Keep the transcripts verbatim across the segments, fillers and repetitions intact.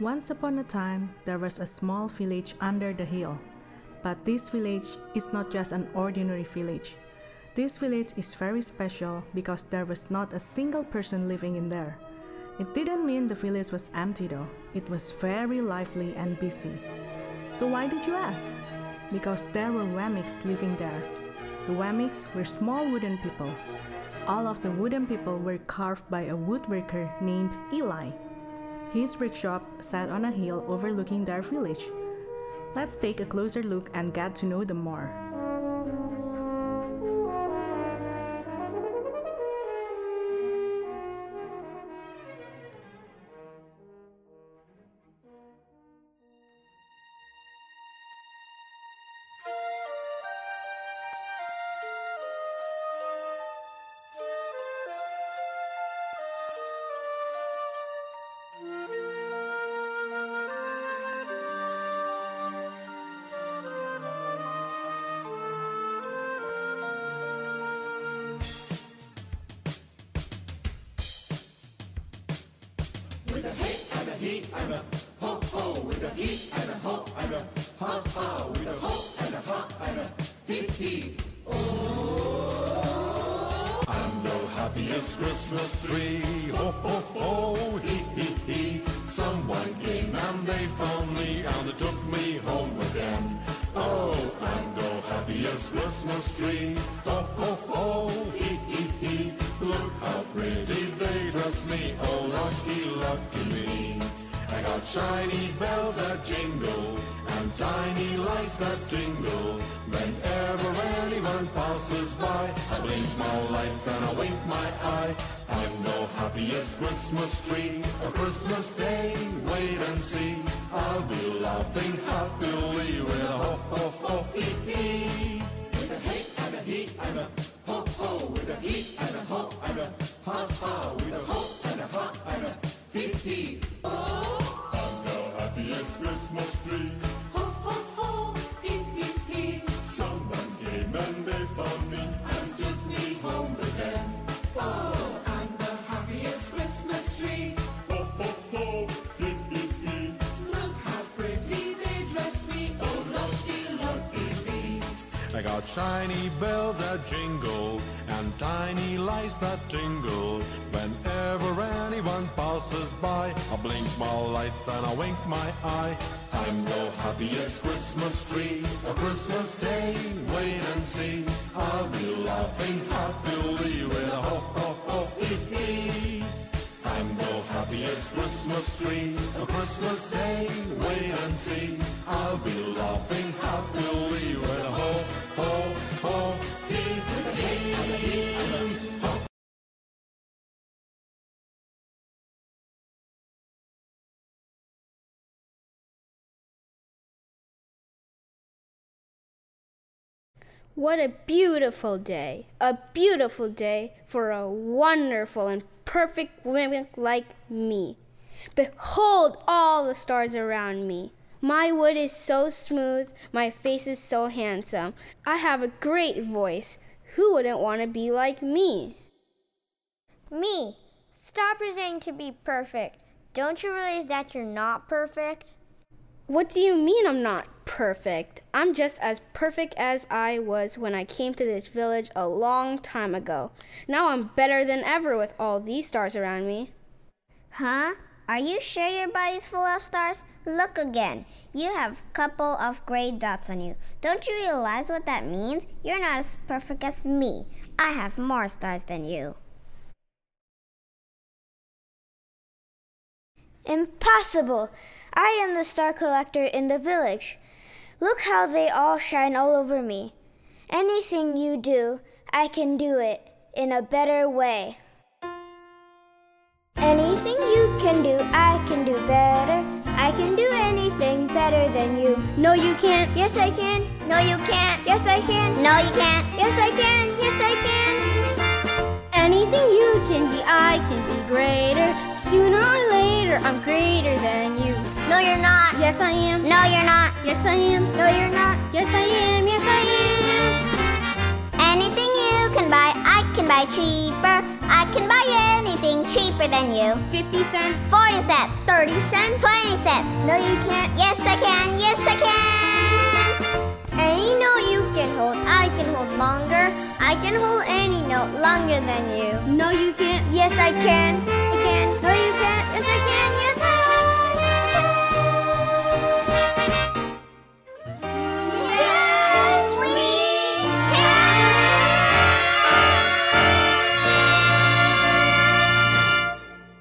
Once upon a time, there was a small village under the hill. But this village is not just an ordinary village. This village is very special because there was not a single person living in there. It didn't mean the village was empty though. It was very lively and busy. So why did you ask? Because there were Wemmicks living there. The Wemmicks were small wooden people. All of the wooden people were carved by a woodworker named Eli. His workshop sat on a hill overlooking their village. Let's take a closer look and get to know them more. With a hey and a he and a ho ho, with a he and a ho and a ha ha, with a ho and a ha and a he he. Oh, I'm the happiest Christmas tree, ho ho ho, he he he. Someone came and they found me and they took me home with them. Oh, I'm the happiest Christmas tree, ho ho ho, he he he. Look how pretty they dress me, oh lucky, lucky me. I got shiny bells that jingle, and tiny lights that jingle. Whenever anyone passes by, I blink my lights and I wink my eye. I'm the happiest Christmas tree, a Christmas day, wait and see. I'll be laughing happily with a ho ho ho hee hee. With a hey and a he and a ho ho, with a he and a ho and a ha ha, with a ho and a ha and a hee hee. Oh, I'm the happiest Christmas tree. Ho ho ho, hee hee hee. Someone came and they found me and took me home with them. Oh, I'm the happiest Christmas tree. Ho ho ho, hee hee hee. Look how pretty they dress me. Oh, lucky, lucky me. I got shiny bells that jingle and tiny lights that tingle. Whenever anyone passes by, I blink my lights and I wink my eye. I'm the happiest Christmas tree, a Christmas day, wait and see. I'll be laughing happily with a ho ho ho hee hee. I'm the happiest Christmas tree, a Christmas day, wait and see. I'll be laughing happily with a ho ho ho hee hee hee. What a beautiful day, a beautiful day for a wonderful and perfect woman like me. Behold all the stars around me. My wood is so smooth, my face is so handsome. I have a great voice. Who wouldn't want to be like me? Me. Stop pretending to be perfect. Don't you realize that you're not perfect? What do you mean I'm not perfect? I'm just as perfect as I was when I came to this village a long time ago. Now I'm better than ever with all these stars around me. Huh? Are you sure your body's full of stars? Look again. You have a couple of gray dots on you. Don't you realize what that means? You're not as perfect as me. I have more stars than you. Impossible! I am the star collector in the village. Look how they all shine all over me. Anything you do, I can do it in a better way. Anything you can do, I can do better. I can do anything better than you. No, you can't. Yes, I can. No, you can't. Yes, I can. No, you can't. Yes, I can. Yes, I can. Anything you can be, I can be greater. Sooner or later, I'm greater than you. No, you're not. Yes, I am. No, you're not. Yes, I am. No, you're not. Yes, I am. Yes, I am. Anything you can buy, I can buy cheaper. I can buy anything cheaper than you. fifty cents. forty cents. thirty cents. twenty cents. No, you can't. Yes, I can. Yes, I can. Any note you can hold, I can hold longer. I can hold any note longer than you. No, you can't. Yes, I can. I can. No, you can't. Yes, I can. Yes, I Yes, we can.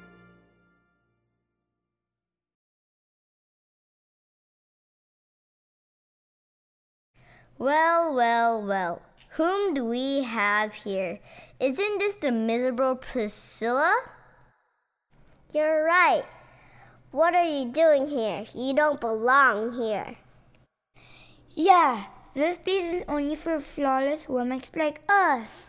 Well, well, well. Whom do we have here? Isn't this the miserable Priscilla? You're right. What are you doing here? You don't belong here. Yeah, this place is only for flawless women like us.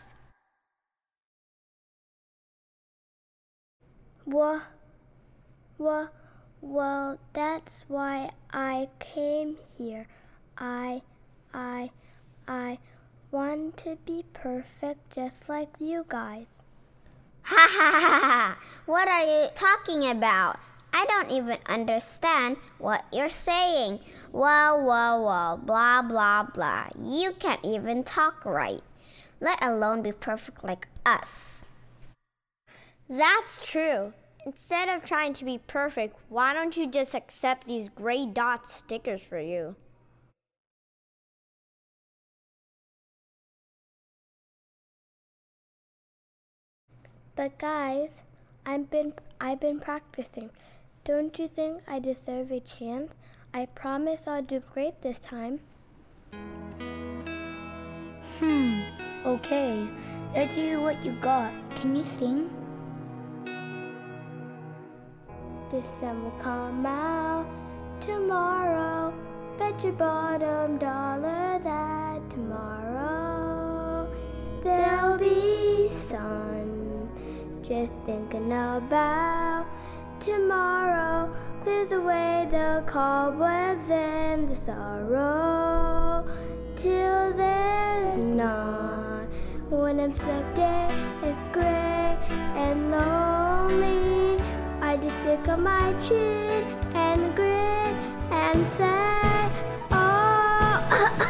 Well, well, well, that's why I came here. I, I, I want to be perfect just like you guys. Ha ha ha ha! What are you talking about? I don't even understand what you're saying. Well, well, well, blah, blah, blah. You can't even talk right, let alone be perfect like us. That's true. Instead of trying to be perfect, why don't you just accept these gray dot stickers for you? But guys, I've been I've been practicing. Don't you think I deserve a chance? I promise I'll do great this time. Hmm, okay. Let's hear what you got. Can you sing? The sun will come out tomorrow. Bet your bottom dollar that tomorrow there'll be sun. Just thinking about tomorrow clears away the cobwebs and the sorrow till there's none. When I'm stuck there, it's gray and lonely. I just stick on my chin and grin and say, oh.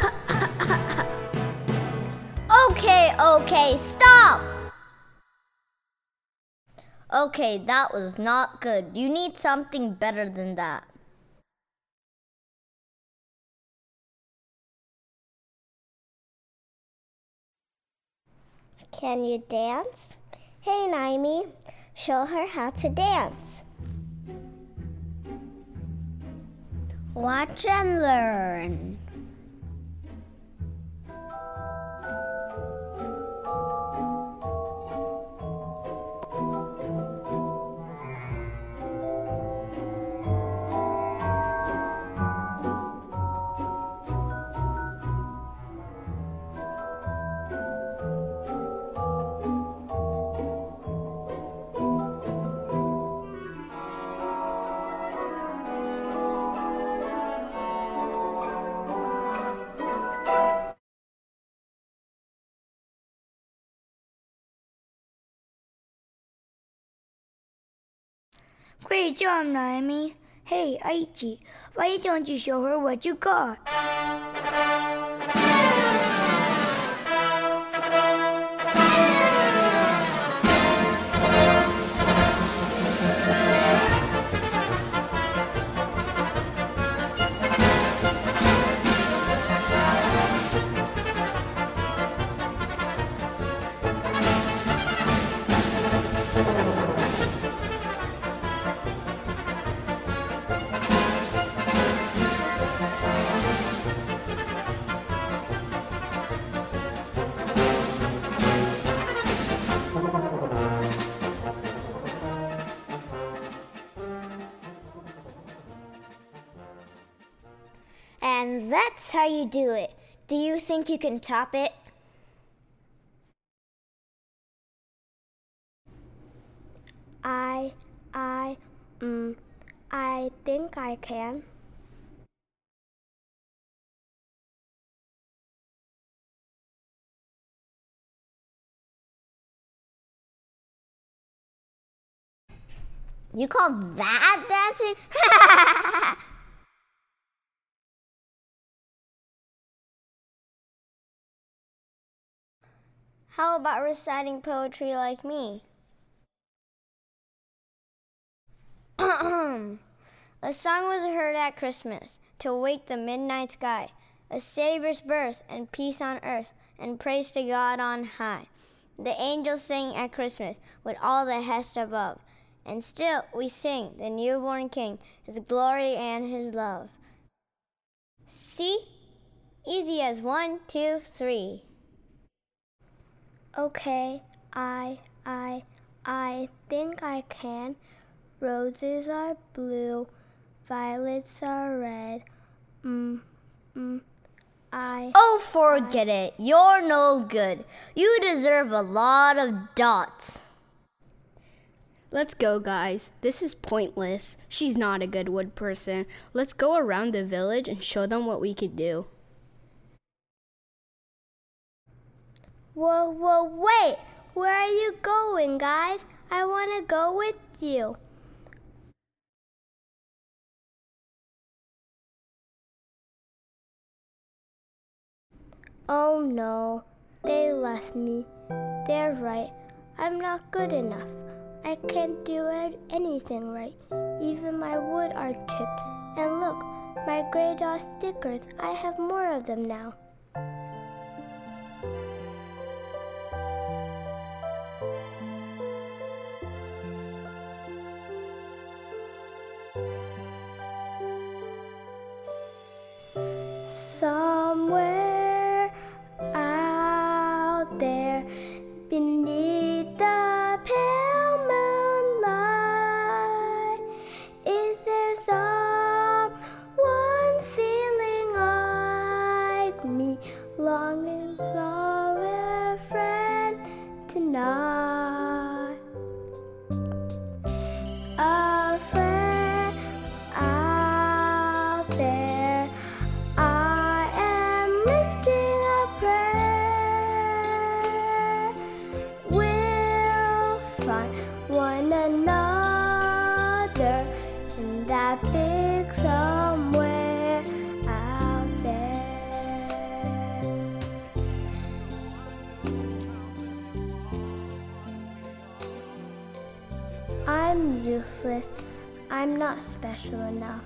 Okay, okay, stop! Okay, that was not good. You need something better than that. Can you dance? Hey, Naomi, show her how to dance. Watch and learn. Great job, Naomi. Hey, Aichi, why don't you show her what you got? And that's how you do it. Do you think you can top it? I, I, mm, I think I can. You call that dancing? How about reciting poetry like me? A song was heard at Christmas to wake the midnight sky, a Savior's birth and peace on earth, and praise to God on high. The angels sing at Christmas with all the host above, and still we sing the newborn King, His glory and His love. See? Easy as one, two, three. Okay, I, I, I think I can. Roses are blue, violets are red. Mm, mm, I. Oh, forget I, it. You're no good. You deserve a lot of dots. Let's go, guys. This is pointless. She's not a good wood person. Let's go around the village and show them what we could do. Whoa, whoa, wait! Where are you going, guys? I want to go with you. Oh no, they left me. They're right. I'm not good enough. I can't do anything right. Even my wood are chipped. And look, my gray dot stickers, I have more of them now. Somewhere out there beneath the pale moonlight, is there someone feeling like me, longing for a friend tonight? A friend out there, I am lifting a prayer. We'll find one another in that big somewhere out there. I'm useless. I'm not special enough.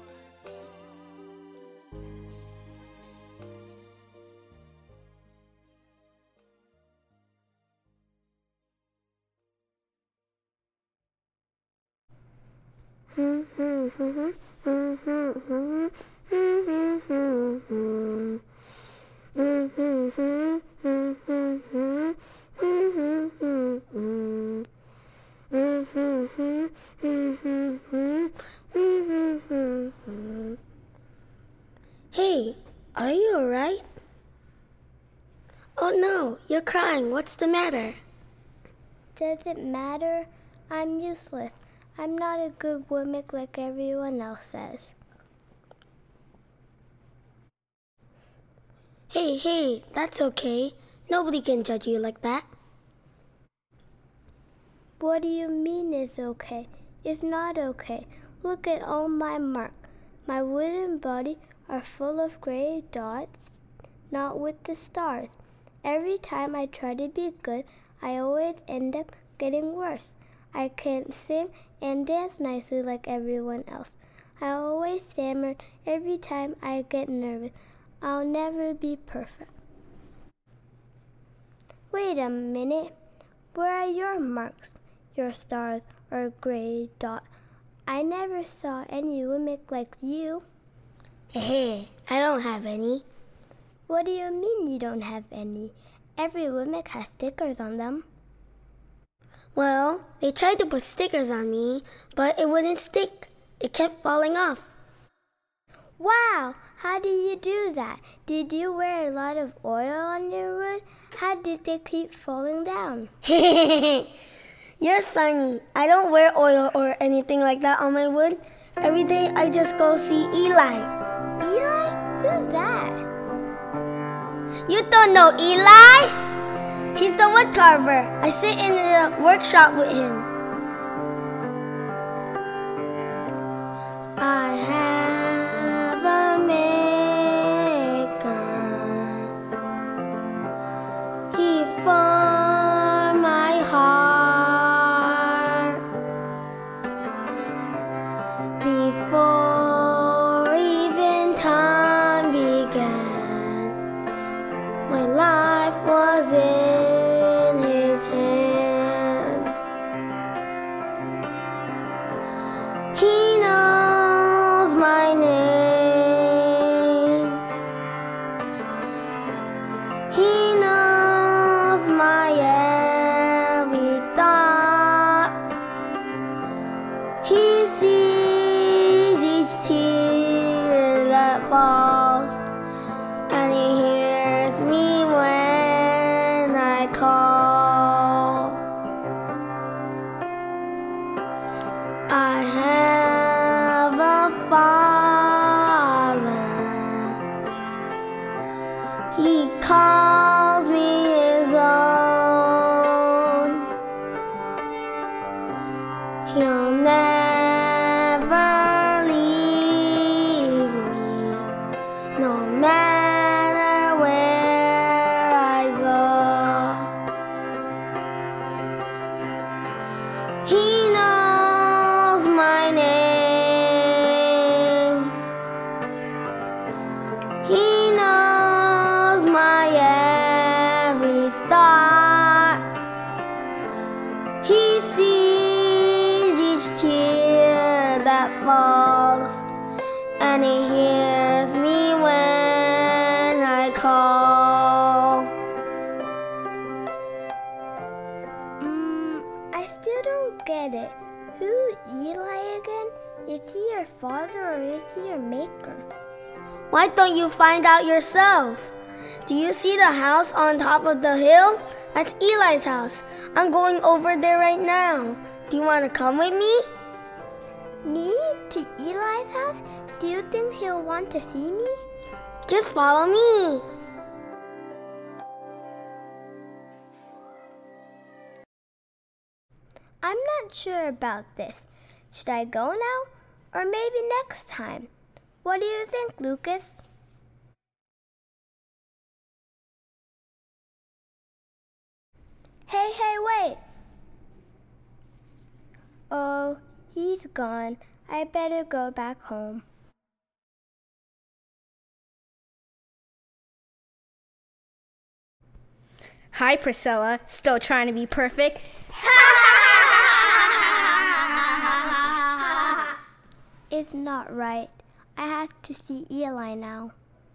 Hey, are you alright? Oh no, you're crying. What's the matter? Does it matter? I'm useless. I'm not a good woman like everyone else says. Hey, hey, that's okay. Nobody can judge you like that. What do you mean is okay? It's not okay. Look at all my marks. My wooden body are full of gray dots, not with the stars. Every time I try to be good, I always end up getting worse. I can't sing and dance nicely like everyone else. I always stammer every time I get nervous. I'll never be perfect. Wait a minute. Where are your marks, your stars, or gray dot? I never saw any women like you. Hey, I don't have any. What do you mean you don't have any? Every woman has stickers on them. Well, they tried to put stickers on me, but it wouldn't stick. It kept falling off. Wow! How did you do that? Did you wear a lot of oil on your wood? How did they keep falling down? You're funny. I don't wear oil or anything like that on my wood. Every day I just go see Eli. Eli? Who's that? You don't know Eli? He's the wood carver. I sit in the workshop with him. I have a maker. He formed my heart before even time began. My life was in His hands. He knows my name. He knows my every thought. He sees each tear that falls, and He hears me when I call. I have a Father. He calls me His own. He'll never leave me, no matter where I go. He knows my name. He knows my every thought. He sees each tear that falls, and He hears me when I call. Mm, I still don't get it. Who Eli again? Is he your father or is he your maker? Why don't you find out yourself? Do you see the house on top of the hill? That's Eli's house. I'm going over there right now. Do you want to come with me? Me? To Eli's house? Do you think he'll want to see me? Just follow me. I'm not sure about this. Should I go now? Or maybe next time? What do you think, Lucas? Hey, hey, wait! Oh, he's gone. I better go back home. Hi, Priscilla. Still trying to be perfect? It's not right. I have to see Eli now.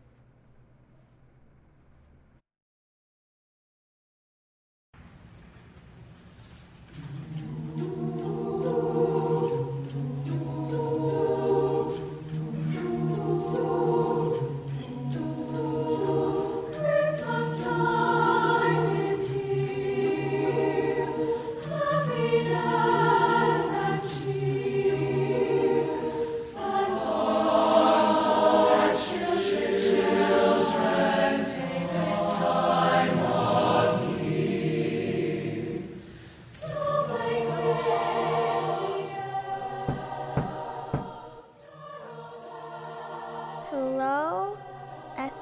Hello? Ex,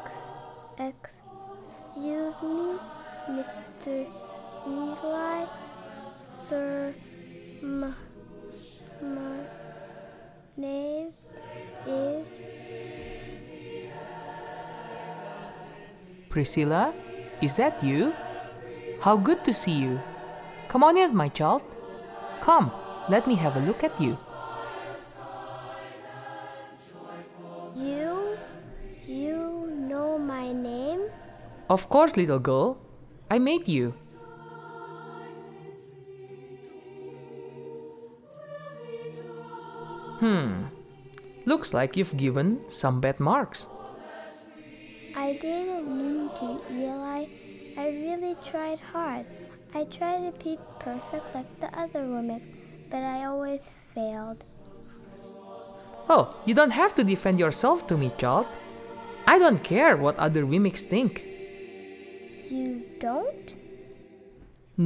excuse me, Mister Eli? Sir, my, my name is... Priscilla, is that you? How good to see you. Come on in, my child. Come, let me have a look at you. You? You know my name? Of course, little girl. I made you. Hmm. Looks like you've given some bad marks. I didn't mean to, Eli. I really tried hard. I tried to be perfect like the other women, but I always failed. Oh, you don't have to defend yourself to me, child. I don't care what other mimics think. You don't?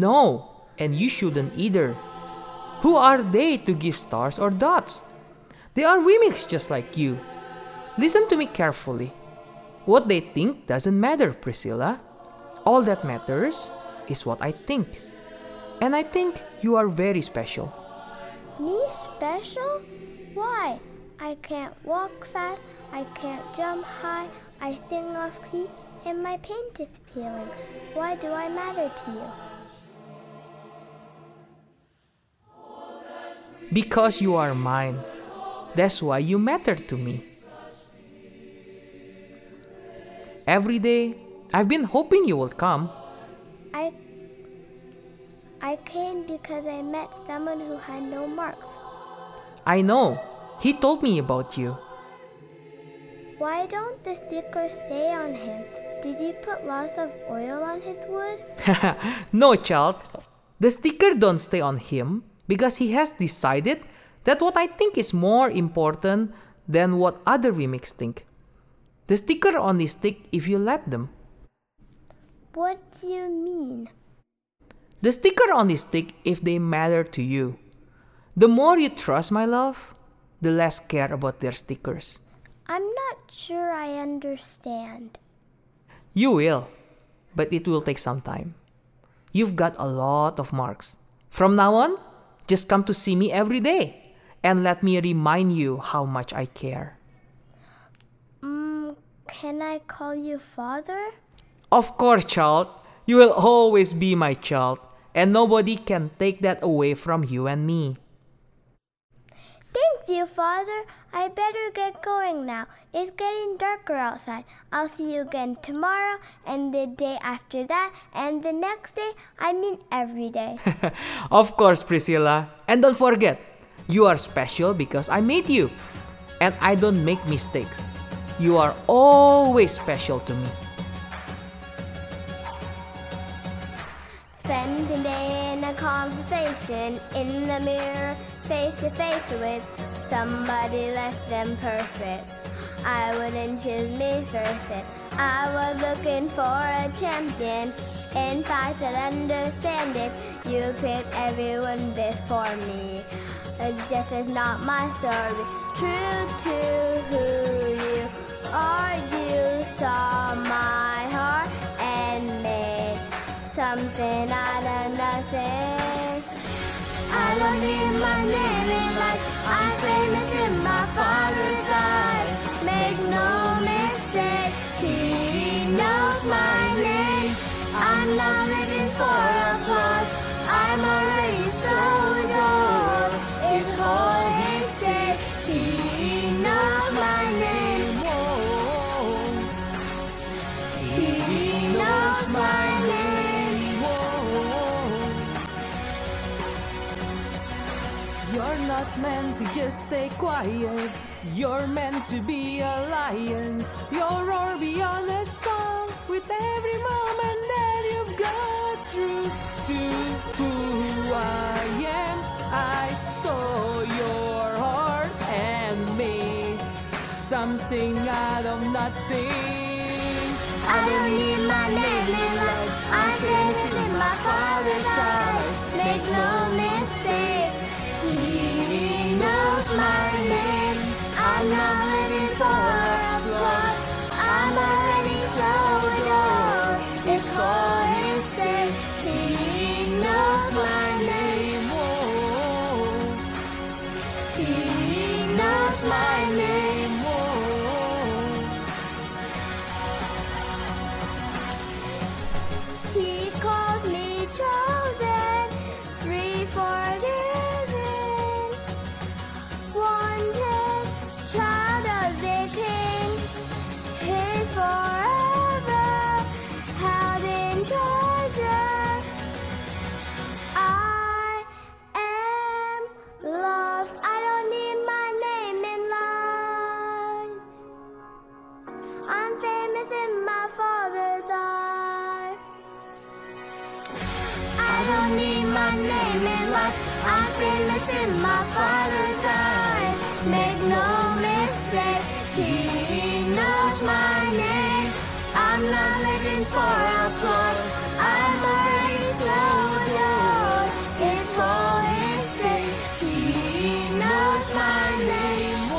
No, and you shouldn't either. Who are they to give stars or dots? They are remixed just like you. Listen to me carefully. What they think doesn't matter, Priscilla. All that matters is what I think. And I think you are very special. Me special? Why? I can't walk fast, I can't jump high, I sing off key, and my paint is peeling. Why do I matter to you? Because you are mine. That's why you matter to me. Every day, I've been hoping you will come. I I came because I met someone who had no marks. I know. He told me about you. Why don't the stickers stay on him? Did you put lots of oil on his wood? No, child. The sticker don't stay on him because he has decided that what I think is more important than what other remix think. The sticker only stick if you let them. What do you mean? The sticker only stick if they matter to you. The more you trust my love, the less care about their stickers. I'm not sure I understand. You will, but it will take some time. You've got a lot of marks. From now on, just come to see me every day and let me remind you how much I care. Mm, can I call you father? Of course, child. You will always be my child, and nobody can take that away from you and me. Thank you, Father. I better get going now. It's getting darker outside. I'll see you again tomorrow, and the day after that, and the next day. I mean every day. Of course, Priscilla. And don't forget, you are special because I made you. And I don't make mistakes. You are always special to me. Spend the day in a conversation in the mirror, face to face with somebody less than perfect. I wouldn't choose me first if I was looking for a champion. In fact, I'd understand if you picked everyone before me. Death is not my story. True to who you are, you saw my heart and made something out of nothing. I don't need my name in lights. I'm famous in my Father's eyes. Make no mistake, He knows my name. I'm not living for applause. I'm already so adored. It's all His day. He knows my name. Whoa. He knows my name. Whoa. You're not meant to just stay quiet. You're meant to be a lion. You'll roar beyond a song with every moment that you've got through to who I am. I saw your heart and made something out of nothing. I don't need my name in lights. I'm famous in my Father's eyes. Make no mistake, He knows my name. I'm not living for applause. I'm already so adored. It's all His day. He knows my name. Whoa. He knows my name. Whoa. He calls me chosen, free, forgiven, wanted, child of the King, His forever, held in treasure. I am loved. I don't need my name in lights. I'm famous in my Father's eyes. I don't need my name in lights. I'm famous in my Father's eyes. Make no mistake, He knows my name. I'm not living for applause. I'm already so adored. It's all His day. He knows my name.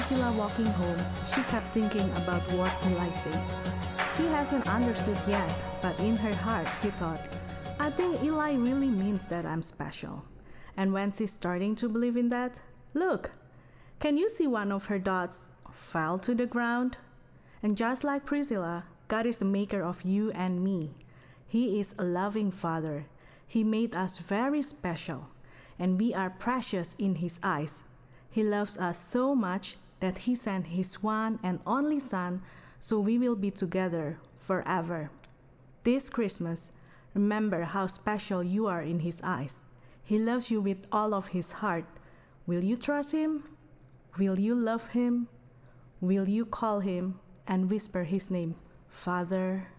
Priscilla walking home, she kept thinking about what Eli said. She hasn't understood yet, but in her heart she thought, I think Eli really means that I'm special. And when she's starting to believe in that, look, can you see one of her dots fell to the ground? And just like Priscilla, God is the maker of you and me. He is a loving Father. He made us very special, and we are precious in His eyes. He loves us so much that He sent His one and only Son so we will be together forever. This Christmas, remember how special you are in His eyes. He loves you with all of His heart. Will you trust Him? Will you love Him? Will you call Him and whisper His name, Father?